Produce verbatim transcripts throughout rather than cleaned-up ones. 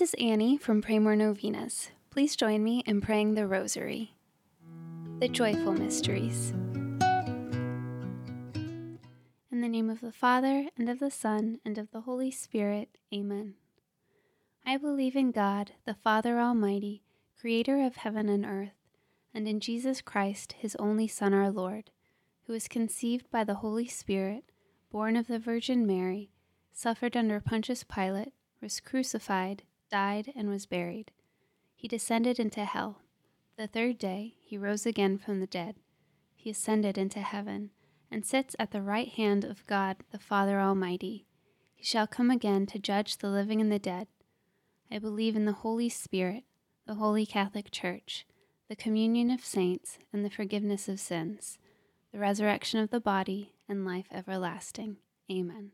is Annie from Pray More Novenas. Please join me in praying the Rosary. The Joyful Mysteries. In the name of the Father, and of the Son, and of the Holy Spirit. Amen. I believe in God, the Father Almighty, creator of heaven and earth, and in Jesus Christ, his only Son, our Lord, who was conceived by the Holy Spirit, born of the Virgin Mary, suffered under Pontius Pilate, was crucified, died, and was buried. He descended into hell. The third day he rose again from the dead. He ascended into heaven, and sits at the right hand of God the Father Almighty. He shall come again to judge the living and the dead. I believe in the Holy Spirit, the Holy Catholic Church, the communion of saints, and the forgiveness of sins, the resurrection of the body, and life everlasting. Amen.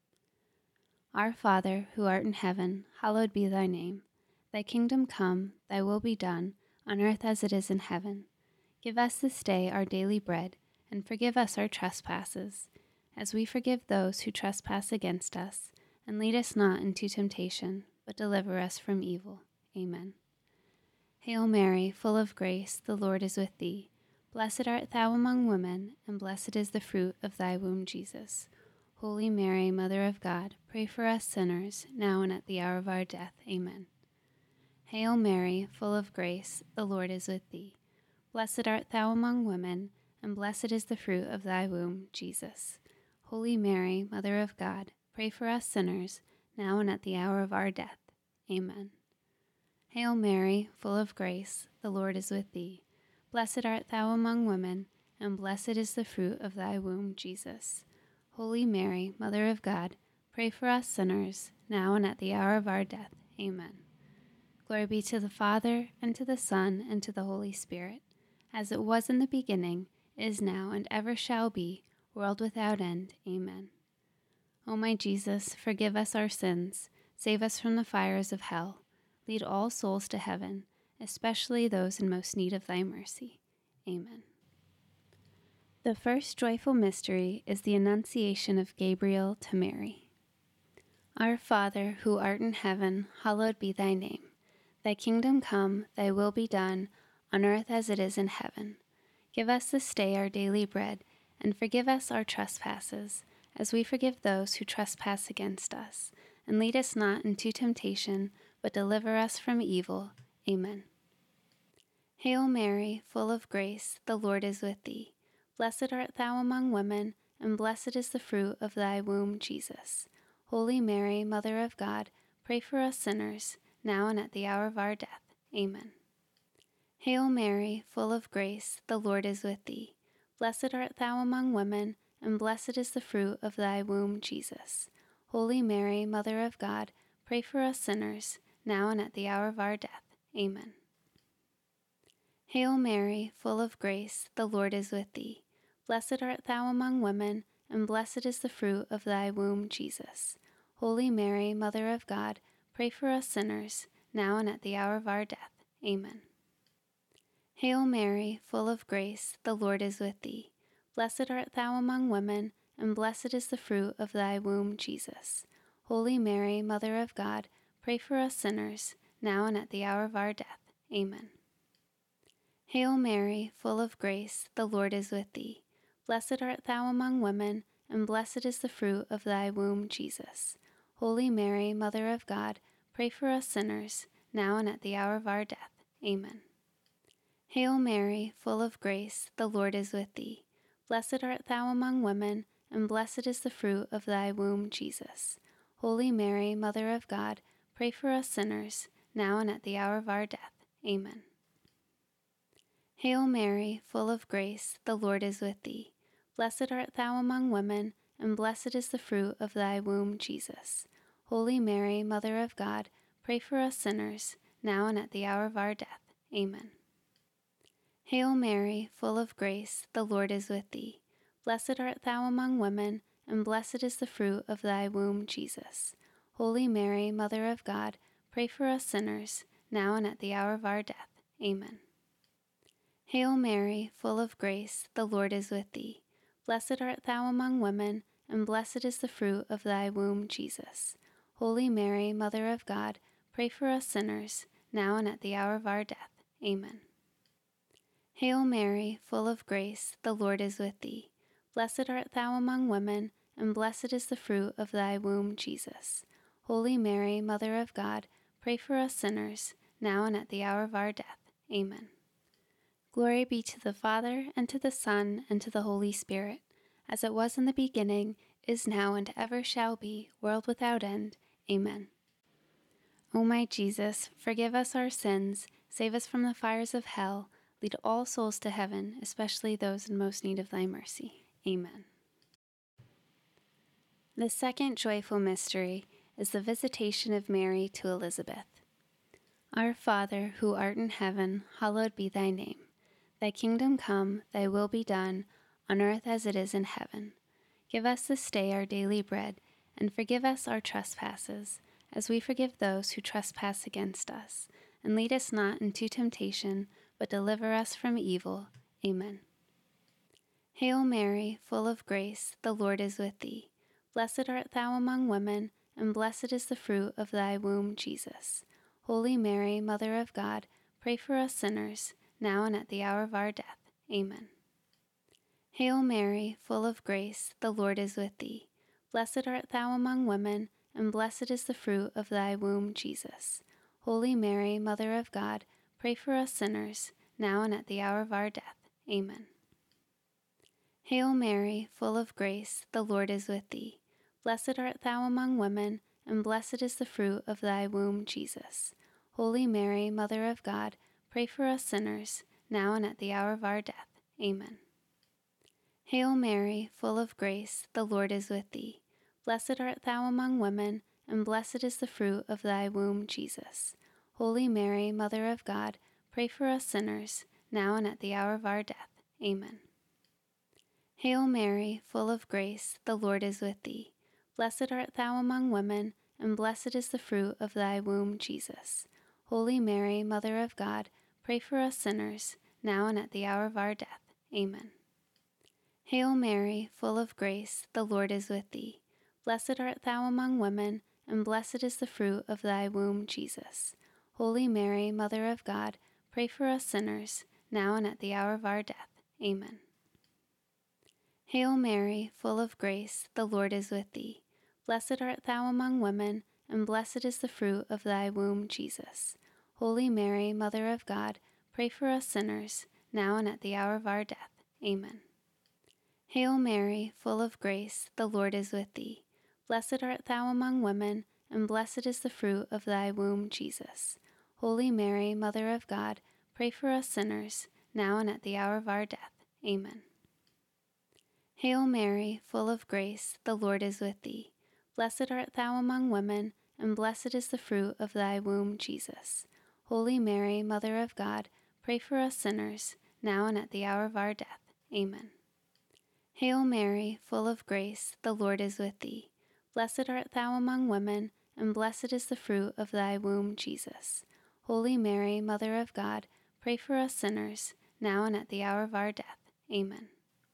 Our Father, who art in heaven, hallowed be thy name. Thy kingdom come, thy will be done, on earth as it is in heaven. Give us this day our daily bread, and forgive us our trespasses, as we forgive those who trespass against us. And lead us not into temptation, but deliver us from evil. Amen. Hail Mary, full of grace, the Lord is with thee. Blessed art thou among women, and blessed is the fruit of thy womb, Jesus. Holy Mary, Mother of God, pray for us sinners, now and at the hour of our death. Amen. Hail Mary, full of grace, the Lord is with thee. Blessed art thou among women, and blessed is the fruit of thy womb, Jesus. Holy Mary, Mother of God, pray for us sinners, now and at the hour of our death. Amen. Hail Mary, full of grace, the Lord is with thee. Blessed art thou among women, and blessed is the fruit of thy womb, Jesus. Holy Mary, Mother of God, pray for us sinners, now and at the hour of our death. Amen. Glory be to the Father, and to the Son, and to the Holy Spirit, as it was in the beginning, is now, and ever shall be, world without end. Amen. O my Jesus, forgive us our sins, save us from the fires of hell, lead all souls to heaven, especially those in most need of thy mercy. Amen. The first joyful mystery is the Annunciation of Gabriel to Mary. Our Father, who art in heaven, hallowed be thy name. Thy kingdom come, thy will be done, on earth as it is in heaven. Give us this day our daily bread, and forgive us our trespasses, as we forgive those who trespass against us. And lead us not into temptation, but deliver us from evil. Amen. Hail Mary, full of grace, the Lord is with thee. Blessed art thou among women, and blessed is the fruit of thy womb, Jesus. Holy Mary, Mother of God, pray for us sinners, now and at the hour of our death. Amen. Hail Mary, full of grace, the Lord is with thee. Blessed art thou among women, and blessed is the fruit of thy womb, Jesus. Holy Mary, Mother of God, pray for us sinners, now and at the hour of our death. Amen. Hail Mary, full of grace, the Lord is with thee. Blessed art thou among women, and blessed is the fruit of thy womb, Jesus. Holy Mary, Mother of God, pray for us sinners, now and at the hour of our death. Amen. Hail Mary, full of grace, the Lord is with thee. Blessed art thou among women, and blessed is the fruit of thy womb, Jesus. Holy Mary, Mother of God, pray for us sinners, now and at the hour of our death. Amen. Hail Mary, full of grace, the Lord is with thee. Blessed art thou among women, and blessed is the fruit of thy womb, Jesus. Holy Mary, Mother of God, pray for us sinners, now and at the hour of our death. Amen. Hail Mary, full of grace, the Lord is with thee. Blessed art thou among women, and blessed is the fruit of thy womb, Jesus. Holy Mary, Mother of God, pray for us sinners, now and at the hour of our death. Amen. Hail Mary, full of grace, the Lord is with thee. Blessed art thou among women, and blessed is the fruit of thy womb, Jesus. Holy Mary, Mother of God, pray for us sinners, now and at the hour of our death. Amen. Hail Mary, full of grace, the Lord is with thee. Blessed art thou among women, and blessed is the fruit of thy womb, Jesus. Holy Mary, Mother of God, pray for us sinners, now and at the hour of our death. Amen. Hail Mary, full of grace, the Lord is with thee. Blessed art thou among women, and blessed is the fruit of thy womb, Jesus. Holy Mary, Mother of God, pray for us sinners, now and at the hour of our death. Amen. Hail Mary, full of grace, the Lord is with thee. Blessed art thou among women, and blessed is the fruit of thy womb, Jesus. Holy Mary, Mother of God, pray for us sinners, now and at the hour of our death. Amen. Glory be to the Father, and to the Son, and to the Holy Spirit, as it was in the beginning, is now, and ever shall be, world without end. Amen. O my Jesus, forgive us our sins, save us from the fires of hell, lead all souls to heaven, especially those in most need of thy mercy. Amen. The second joyful mystery is the visitation of Mary to Elizabeth. Our Father, who art in heaven, hallowed be thy name. Thy kingdom come, thy will be done, on earth as it is in heaven. Give us this day our daily bread, and forgive us our trespasses, as we forgive those who trespass against us. And lead us not into temptation, but deliver us from evil. Amen. Hail Mary, full of grace, the Lord is with thee. Blessed art thou among women, and blessed is the fruit of thy womb, Jesus. Holy Mary, Mother of God, pray for us sinners, now and at the hour of our death. Amen. Hail Mary, full of grace, the Lord is with thee. Blessed art thou among women, and blessed is the fruit of thy womb, Jesus. Holy Mary, Mother of God, pray for us sinners, now and at the hour of our death. Amen. Hail Mary, full of grace, the Lord is with thee. Blessed art thou among women, and blessed is the fruit of thy womb, Jesus. Holy Mary, Mother of God, pray for us sinners, now and at the hour of our death. Amen. Hail Mary, full of grace, the Lord is with thee. Blessed art thou among women, and blessed is the fruit of thy womb, Jesus. Holy Mary, Mother of God, pray for us sinners, now and at the hour of our death. Amen. Hail Mary, full of grace, the Lord is with thee. Blessed art thou among women, and blessed is the fruit of thy womb, Jesus. Holy Mary, Mother of God, pray for us sinners, now and at the hour of our death. Amen. Hail Mary, full of grace, the Lord is with thee. Blessed art thou among women, and blessed is the fruit of thy womb, Jesus. Holy Mary, Mother of God, pray for us sinners, now and at the hour of our death. Amen. Hail Mary, full of grace, the Lord is with thee. Blessed art thou among women, and blessed is the fruit of thy womb, Jesus. Holy Mary, Mother of God, pray for us sinners, now and at the hour of our death. Amen. Hail Mary, full of grace, the Lord is with thee. Blessed art thou among women, and blessed is the fruit of thy womb, Jesus. Holy Mary, Mother of God, pray for us sinners, now and at the hour of our death. Amen. Hail Mary, full of grace, the Lord is with thee. Blessed art thou among women, and blessed is the fruit of thy womb, Jesus. Holy Mary, Mother of God, pray for us sinners, now and at the hour of our death. Amen. Hail Mary, full of grace, the Lord is with thee. Blessed art thou among women, and blessed is the fruit of thy womb, Jesus. Holy Mary, Mother of God, pray for us sinners, now and at the hour of our death. Amen.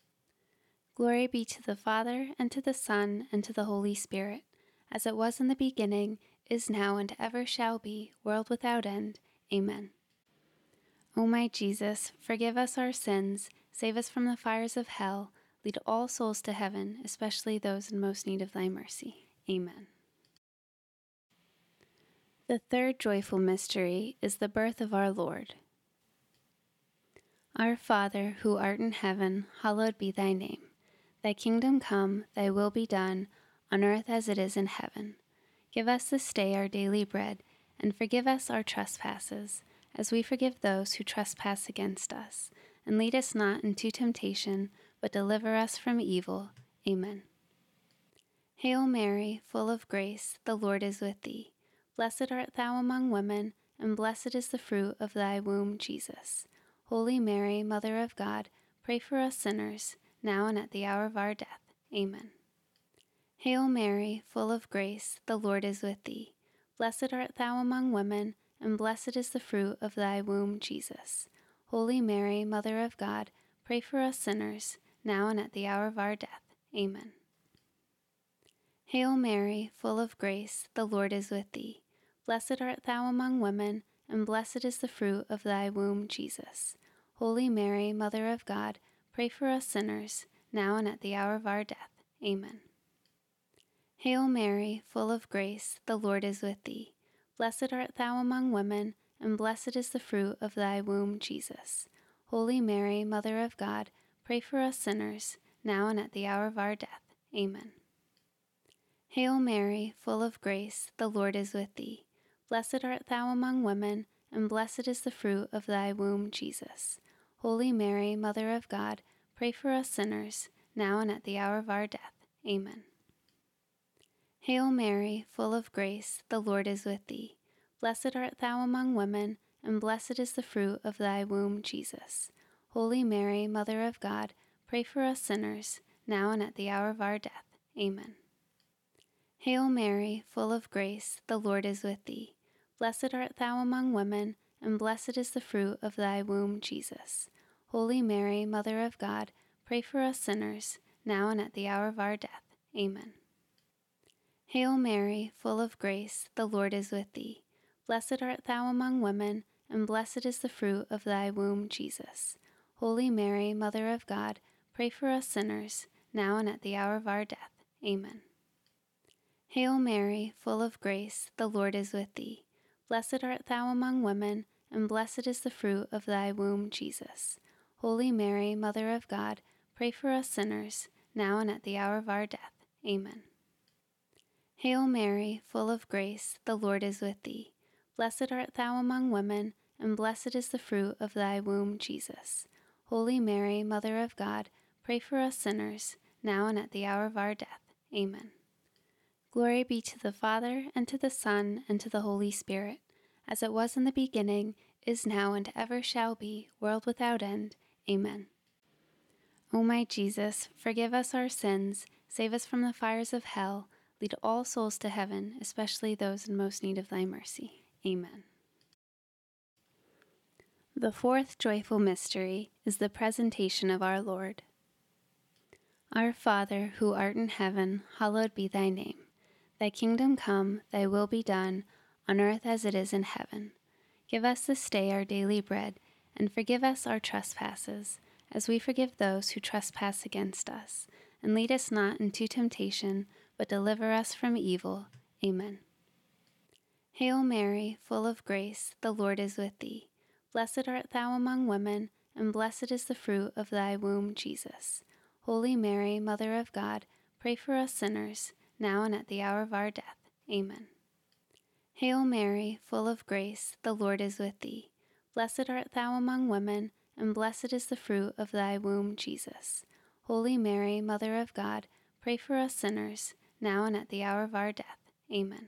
Glory be to the Father, and to the Son, and to the Holy Spirit, as it was in the beginning, is now, and ever shall be, world without end. Amen. O my Jesus, forgive us our sins, save us from the fires of hell, lead all souls to heaven, especially those in most need of thy mercy. Amen. The third joyful mystery is the birth of our Lord. Our Father, who art in heaven, hallowed be thy name. Thy kingdom come, thy will be done, on earth as it is in heaven. Give us this day our daily bread, and forgive us our trespasses, as we forgive those who trespass against us. And lead us not into temptation, but deliver us from evil. Amen. Hail Mary, full of grace, the Lord is with thee. Blessed art thou among women, and blessed is the fruit of thy womb, Jesus. Holy Mary, Mother of God, pray for us sinners, now and at the hour of our death. Amen. Hail Mary, full of grace, the Lord is with thee. Blessed art thou among women, and blessed is the fruit of thy womb, Jesus. Holy Mary, Mother of God, pray for us sinners, now and at the hour of our death. Amen. Hail Mary, full of grace, the Lord is with thee. Blessed art thou among women, and blessed is the fruit of thy womb, Jesus. Holy Mary, Mother of God, pray for us sinners, now and at the hour of our death. Amen. Hail Mary, full of grace, the Lord is with thee. Blessed art thou among women, and blessed is the fruit of thy womb, Jesus. Holy Mary, Mother of God, pray for us sinners, now and at the hour of our death. Amen. Hail Mary, full of grace, the Lord is with thee. Blessed art thou among women, and blessed is the fruit of thy womb, Jesus. Holy Mary, Mother of God, pray for us sinners, now and at the hour of our death. Amen. Hail Mary, full of grace, the Lord is with thee. Blessed art thou among women, and blessed is the fruit of thy womb, Jesus. Holy Mary, Mother of God, pray for us sinners, now and at the hour of our death. Amen. Hail Mary, full of grace, the Lord is with thee. Blessed art thou among women, and blessed is the fruit of thy womb, Jesus. Holy Mary, Mother of God, pray for us sinners, now and at the hour of our death. Amen. Hail Mary, full of grace, the Lord is with thee. Blessed art thou among women, and blessed is the fruit of thy womb, Jesus. Holy Mary, Mother of God, pray for us sinners, now and at the hour of our death. Amen. Hail Mary, full of grace, the Lord is with thee. Blessed art thou among women, and blessed is the fruit of thy womb, Jesus. Holy Mary, Mother of God, pray for us sinners, now and at the hour of our death. Amen. Hail Mary, full of grace, the Lord is with thee. Blessed art thou among women, and blessed is the fruit of thy womb, Jesus. Holy Mary, Mother of God, pray for us sinners, now and at the hour of our death. Amen. Glory be to the Father, and to the Son, and to the Holy Spirit, as it was in the beginning, is now, and ever shall be, world without end. Amen. O my Jesus, forgive us our sins, save us from the fires of hell, lead all souls to heaven, especially those in most need of thy mercy. Amen. The fourth joyful mystery is the presentation of our Lord. Our Father, who art in heaven, hallowed be thy name. Thy kingdom come, thy will be done, on earth as it is in heaven. Give us this day our daily bread, and forgive us our trespasses, as we forgive those who trespass against us. And lead us not into temptation, but deliver us from evil. Amen. Hail Mary, full of grace, the Lord is with thee. Blessed art thou among women, and blessed is the fruit of thy womb, Jesus. Holy Mary, Mother of God, pray for us sinners, now and at the hour of our death. Amen. Hail Mary, full of grace, the Lord is with thee. Blessed art thou among women, and blessed is the fruit of thy womb, Jesus. Holy Mary, Mother of God, pray for us sinners, now and at the hour of our death. Amen.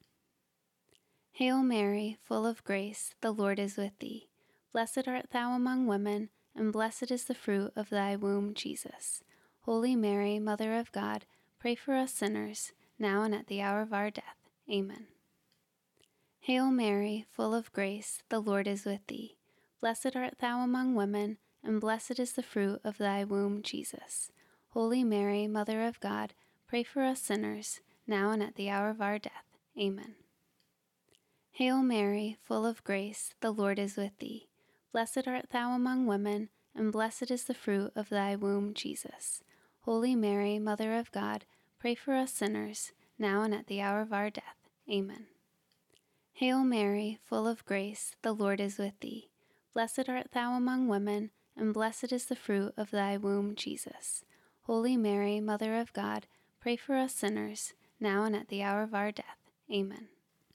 Hail Mary, full of grace, the Lord is with thee. Blessed art thou among women, and blessed is the fruit of thy womb, Jesus. Holy Mary, Mother of God, pray for us sinners, now and at the hour of our death. Amen. Hail Mary, full of grace, the Lord is with thee. Blessed art thou among women, and blessed is the fruit of thy womb, Jesus. Holy Mary, Mother of God, pray for us sinners, now and at the hour of our death. Amen. Hail Mary, full of grace, the Lord is with thee. Blessed art thou among women, and blessed is the fruit of thy womb, Jesus. Holy Mary, Mother of God, pray for us sinners, now and at the hour of our death. Amen. Hail Mary, full of grace, the Lord is with thee. Blessed art thou among women, and blessed is the fruit of thy womb, Jesus. Holy Mary, Mother of God, pray for us sinners, now and at the hour of our death. Amen.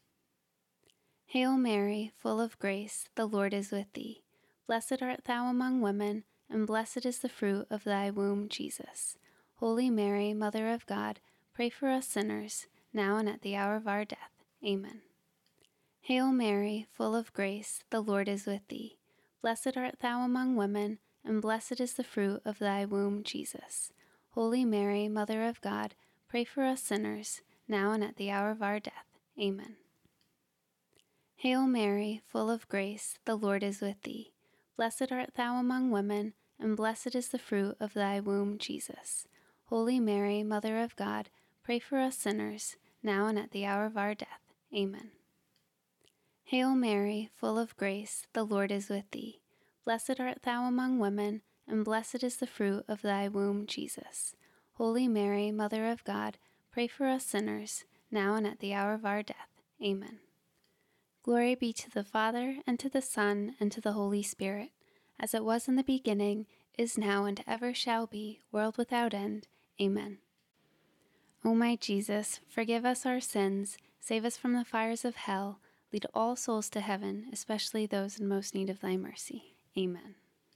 Hail Mary, full of grace, the Lord is with thee. Blessed art thou among women, and blessed is the fruit of thy womb, Jesus. Holy Mary, Mother of God, pray for us sinners, now and at the hour of our death. Amen. Hail Mary, full of grace, the Lord is with thee. Blessed art thou among women, and blessed is the fruit of thy womb, Jesus. Holy Mary, Mother of God, pray for us sinners, now and at the hour of our death. Amen. Hail Mary, full of grace, the Lord is with thee. Blessed art thou among women, and blessed is the fruit of thy womb, Jesus. Holy Mary, Mother of God, pray for us sinners, now and at the hour of our death. Amen. Hail Mary, full of grace, the Lord is with thee. Blessed art thou among women, Hail Mary, full of grace, the Lord is with thee. Blessed art thou among women, and blessed is the fruit of thy womb, Jesus. Holy Mary, Mother of God, pray for us sinners, now and at the hour of our death. Amen. Hail Mary, full of grace, the Lord is with thee. Blessed art thou among women, and blessed is the fruit of thy womb, Jesus. Holy Mary, Mother of God, pray for us sinners, now and at the hour of our death. Amen. Glory be to the Father, and to the Son, and to the Holy Spirit, as it was in the beginning, is now, and ever shall be, world without end. Amen. O my Jesus, forgive us our sins, save us from the fires of hell, lead all souls to heaven, especially those in most need of thy mercy. Amen.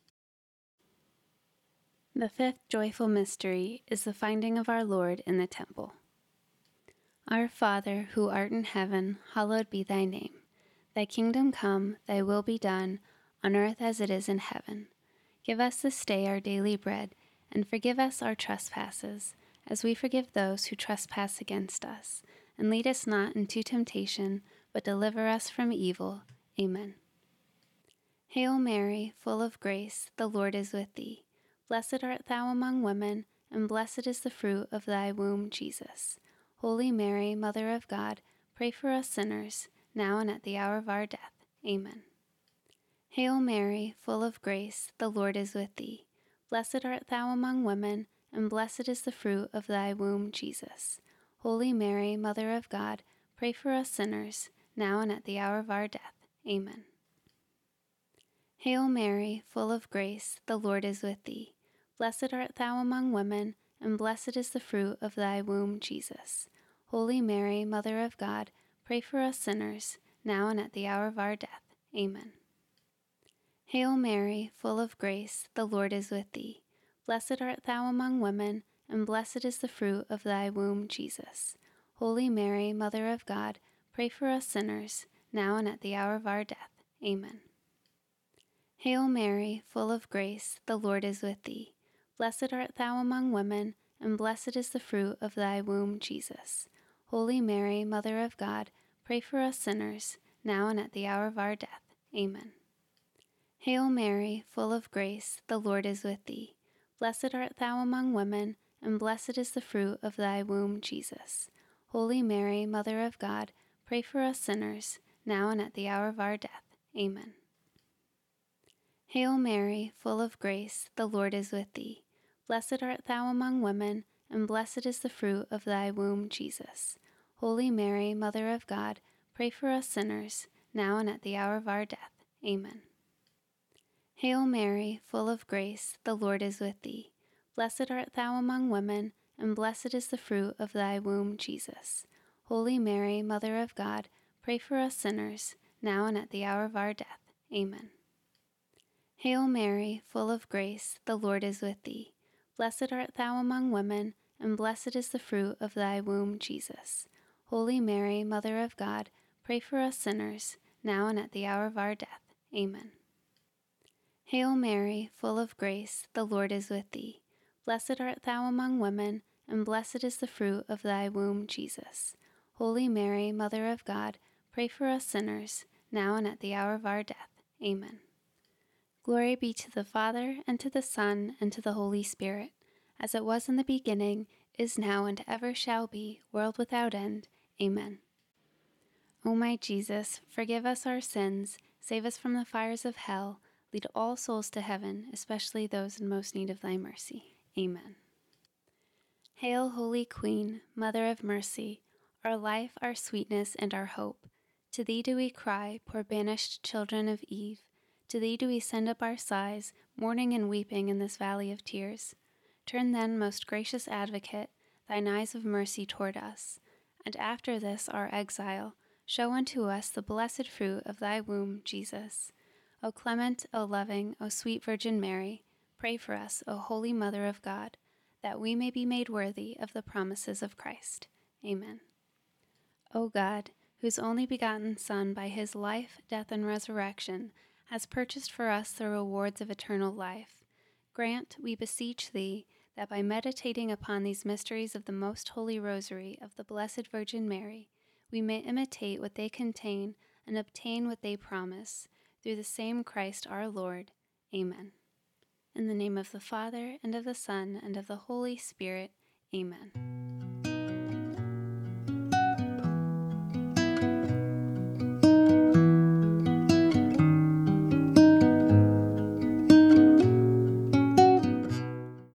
The fifth joyful mystery is the finding of our Lord in the temple. Our Father, who art in heaven, hallowed be thy name. Thy kingdom come, thy will be done, on earth as it is in heaven. Give us this day our daily bread, and forgive us our trespasses, as we forgive those who trespass against us. And lead us not into temptation, but deliver us from evil. Amen. Hail Mary, full of grace, the Lord is with thee. Blessed art thou among women, and blessed is the fruit of thy womb, Jesus. Holy Mary, Mother of God, pray for us sinners, now and at the hour of our death. Amen. Hail Mary, full of grace, the Lord is with thee. Blessed art thou among women, and blessed is the fruit of thy womb, Jesus. Holy Mary, Mother of God, pray for us sinners, now and at the hour of our death. Amen. Hail Mary, full of grace, the Lord is with thee. Blessed art thou among women, and blessed is the fruit of thy womb, Jesus. Holy Mary, Mother of God, pray for us sinners, now and at the hour of our death. Amen. Hail Mary, full of grace, the Lord is with thee. Blessed art thou among women, and blessed is the fruit of thy womb, Jesus. Holy Mary, Mother of God, pray for us sinners, now and at the hour of our death. Amen. Hail Mary, full of grace, the Lord is with thee. Blessed art thou among women, and blessed is the fruit of thy womb, Jesus. Holy Mary, Mother of God, pray for us sinners, now and at the hour of our death. Amen. Hail Mary, full of grace, the Lord is with thee. Blessed art thou among women, and blessed is the fruit of thy womb, Jesus. Holy Mary, Mother of God, pray for us sinners, now and at the hour of our death. Amen. Hail Mary, full of grace, the Lord is with thee. Blessed art thou among women, and blessed is the fruit of thy womb, Jesus. Holy Mary, Mother of God, pray for us sinners, now and at the hour of our death. Amen. Hail Mary, full of grace, the Lord is with thee. Blessed art thou among women, and blessed is the fruit of thy womb, Jesus. Holy Mary, Mother of God, pray for us sinners, now and at the hour of our death. Amen. Hail Mary, full of grace, the Lord is with thee. Blessed art thou among women, and blessed is the fruit of thy womb, Jesus. Holy Mary, Mother of God, pray for us sinners, now and at the hour of our death. Amen. Hail Mary, full of grace, the Lord is with thee. Blessed art thou among women, and blessed is the fruit of thy womb, Jesus. Holy Mary, Mother of God, pray for us sinners, now and at the hour of our death. Amen. Glory be to the Father, and to the Son, and to the Holy Spirit, as it was in the beginning, is now, and ever shall be, world without end. Amen. O my Jesus, forgive us our sins, save us from the fires of hell, lead all souls to heaven, especially those in most need of thy mercy. Amen. Hail, Holy Queen, Mother of Mercy, our life, our sweetness, and our hope. To thee do we cry, poor banished children of Eve. To thee do we send up our sighs, mourning and weeping in this valley of tears. Turn then, most gracious Advocate, thine eyes of mercy toward us, and after this our exile, show unto us the blessed fruit of thy womb, Jesus. O clement, O loving, O sweet Virgin Mary, pray for us, O Holy Mother of God, that we may be made worthy of the promises of Christ. Amen. O God, whose only begotten Son, by his life, death, and resurrection, has purchased for us the rewards of eternal life, grant, we beseech thee, that by meditating upon these mysteries of the most holy Rosary of the Blessed Virgin Mary, we may imitate what they contain and obtain what they promise, through the same Christ our Lord. Amen. In the name of the Father, and of the Son, and of the Holy Spirit. Amen.